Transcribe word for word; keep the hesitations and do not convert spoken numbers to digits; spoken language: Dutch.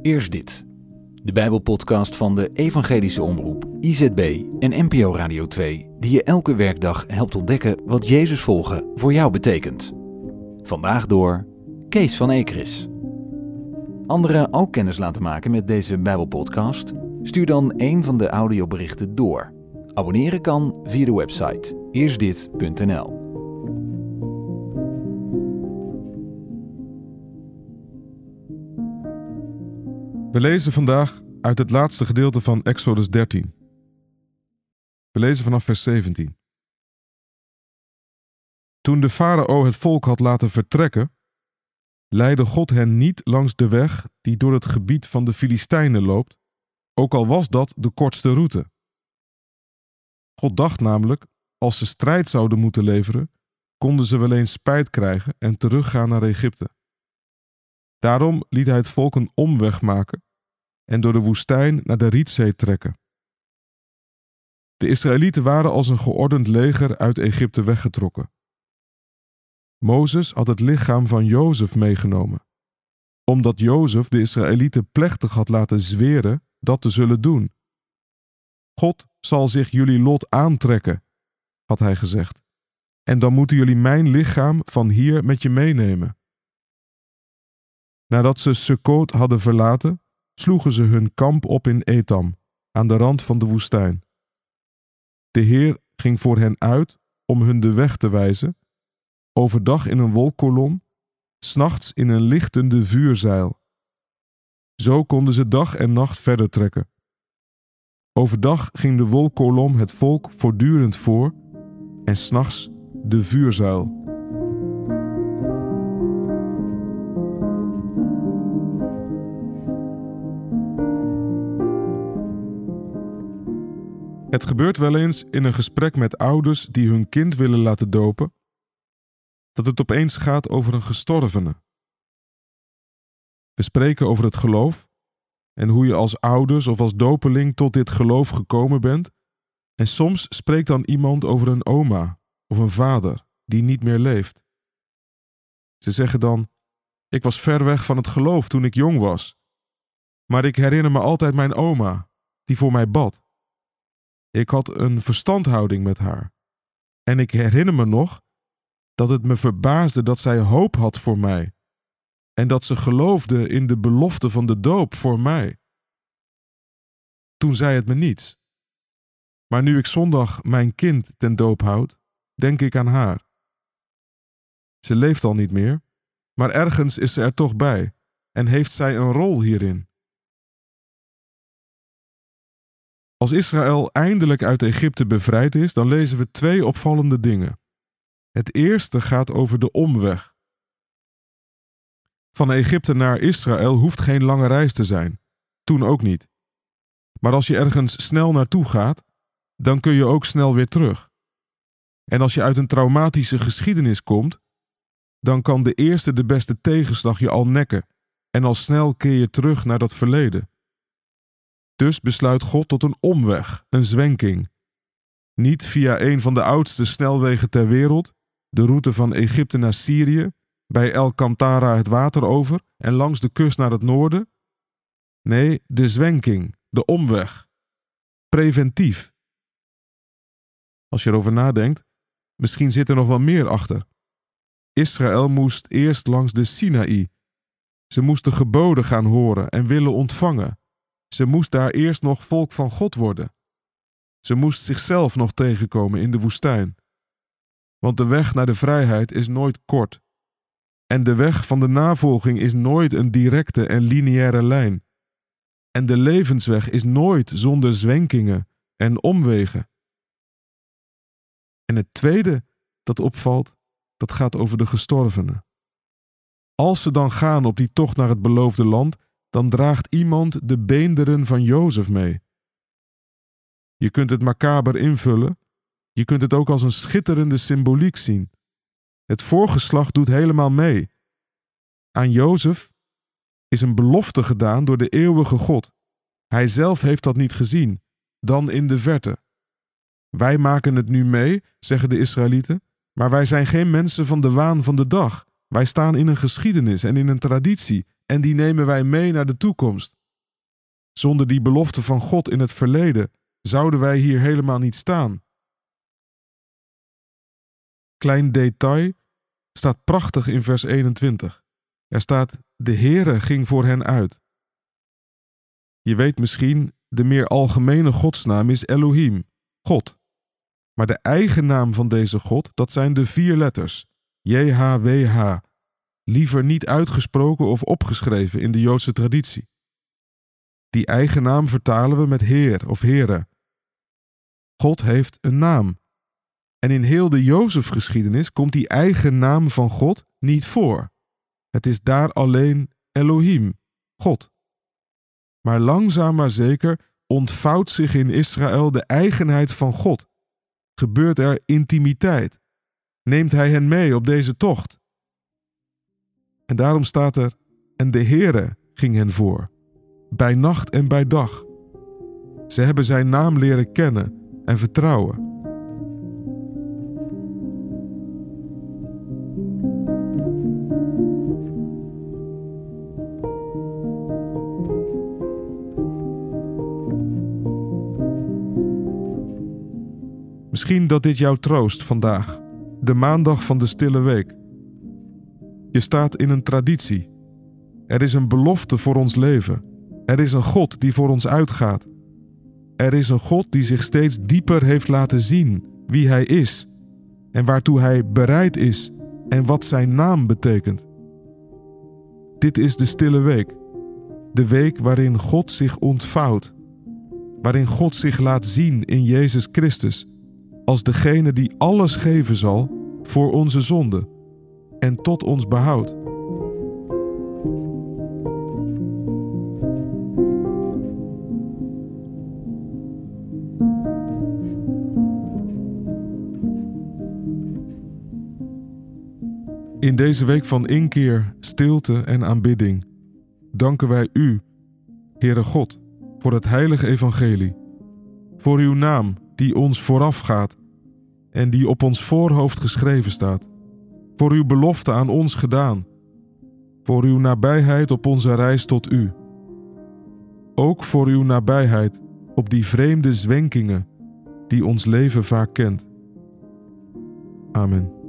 Eerst dit. De Bijbelpodcast van de Evangelische Omroep, I Z B en N P O Radio twee, die je elke werkdag helpt ontdekken wat Jezus volgen voor jou betekent. Vandaag door Kees van Ekris. Anderen ook kennis laten maken met deze Bijbelpodcast? Stuur dan een van de audioberichten door. Abonneren kan via de website eerstdit punt n l. We lezen vandaag uit het laatste gedeelte van Exodus dertien. We lezen vanaf vers zeventien. Toen de farao het volk had laten vertrekken, leidde God hen niet langs de weg die door het gebied van de Filistijnen loopt, ook al was dat de kortste route. God dacht namelijk, als ze strijd zouden moeten leveren, konden ze wel eens spijt krijgen en teruggaan naar Egypte. Daarom liet hij het volk een omweg maken en door de woestijn naar de Rietzee trekken. De Israëlieten waren als een geordend leger uit Egypte weggetrokken. Mozes had het lichaam van Jozef meegenomen, omdat Jozef de Israëlieten plechtig had laten zweren dat te zullen doen. God zal zich jullie lot aantrekken, had hij gezegd, en dan moeten jullie mijn lichaam van hier met je meenemen. Nadat ze Sukkot hadden verlaten, sloegen ze hun kamp op in Etam, aan de rand van de woestijn. De Heer ging voor hen uit om hun de weg te wijzen, overdag in een wolkkolom, 's nachts in een lichtende vuurzeil. Zo konden ze dag en nacht verder trekken. Overdag ging de wolkkolom het volk voortdurend voor en 's nachts de vuurzuil. Het gebeurt wel eens in een gesprek met ouders die hun kind willen laten dopen, dat het opeens gaat over een gestorvene. We spreken over het geloof en hoe je als ouders of als dopeling tot dit geloof gekomen bent, en soms spreekt dan iemand over een oma of een vader die niet meer leeft. Ze zeggen dan: ik was ver weg van het geloof toen ik jong was, maar ik herinner me altijd mijn oma, die voor mij bad. Ik had een verstandhouding met haar. En ik herinner me nog dat het me verbaasde dat zij hoop had voor mij. En dat ze geloofde in de belofte van de doop voor mij. Toen zei het me niets. Maar nu ik zondag mijn kind ten doop houd, denk ik aan haar. Ze leeft al niet meer, maar ergens is ze er toch bij en heeft zij een rol hierin. Als Israël eindelijk uit Egypte bevrijd is, dan lezen we twee opvallende dingen. Het eerste gaat over de omweg. Van Egypte naar Israël hoeft geen lange reis te zijn. Toen ook niet. Maar als je ergens snel naartoe gaat, dan kun je ook snel weer terug. En als je uit een traumatische geschiedenis komt, dan kan de eerste de beste tegenslag je al nekken en al snel keer je terug naar dat verleden. Dus besluit God tot een omweg, een zwenking. Niet via een van de oudste snelwegen ter wereld, de route van Egypte naar Syrië, bij El Kantara het water over en langs de kust naar het noorden. Nee, de zwenking, de omweg. Preventief. Als je erover nadenkt, misschien zit er nog wel meer achter. Israël moest eerst langs de Sinaï. Ze moest de geboden gaan horen en willen ontvangen. Ze moest daar eerst nog volk van God worden. Ze moest zichzelf nog tegenkomen in de woestijn. Want de weg naar de vrijheid is nooit kort. En de weg van de navolging is nooit een directe en lineaire lijn. En de levensweg is nooit zonder zwenkingen en omwegen. En het tweede dat opvalt, dat gaat over de gestorvenen. Als ze dan gaan op die tocht naar het beloofde land, dan draagt iemand de beenderen van Jozef mee. Je kunt het macaber invullen, je kunt het ook als een schitterende symboliek zien. Het voorgeslacht doet helemaal mee. Aan Jozef is een belofte gedaan door de eeuwige God. Hij zelf heeft dat niet gezien, dan in de verte. Wij maken het nu mee, zeggen de Israëlieten, maar wij zijn geen mensen van de waan van de dag. Wij staan in een geschiedenis en in een traditie en die nemen wij mee naar de toekomst. Zonder die belofte van God in het verleden zouden wij hier helemaal niet staan. Klein detail staat prachtig in vers eenentwintig. Er staat: de Heere ging voor hen uit. Je weet misschien, de meer algemene godsnaam is Elohim, God. Maar de eigen naam van deze God, dat zijn de vier letters, J H W H, liever niet uitgesproken of opgeschreven in de Joodse traditie. Die eigen naam vertalen we met Heer of Here. God heeft een naam. En in heel de Jozefgeschiedenis komt die eigen naam van God niet voor. Het is daar alleen Elohim, God. Maar langzaam maar zeker ontvouwt zich in Israël de eigenheid van God. Gebeurt er intimiteit. Neemt hij hen mee op deze tocht. En daarom staat er: en de Heere ging hen voor, bij nacht en bij dag. Ze hebben zijn naam leren kennen en vertrouwen. Misschien dat dit jou troost vandaag, de maandag van de stille week. Je staat in een traditie. Er is een belofte voor ons leven. Er is een God die voor ons uitgaat. Er is een God die zich steeds dieper heeft laten zien wie Hij is en waartoe Hij bereid is en wat Zijn naam betekent. Dit is de stille week, de week waarin God zich ontvouwt, waarin God zich laat zien in Jezus Christus als degene die alles geven zal voor onze zonde en tot ons behoud. In deze week van inkeer, stilte en aanbidding danken wij U, Heere God, voor het heilige evangelie, voor Uw naam die ons voorafgaat en die op ons voorhoofd geschreven staat, voor Uw belofte aan ons gedaan, voor Uw nabijheid op onze reis tot U. Ook voor Uw nabijheid op die vreemde zwenkingen die ons leven vaak kent. Amen.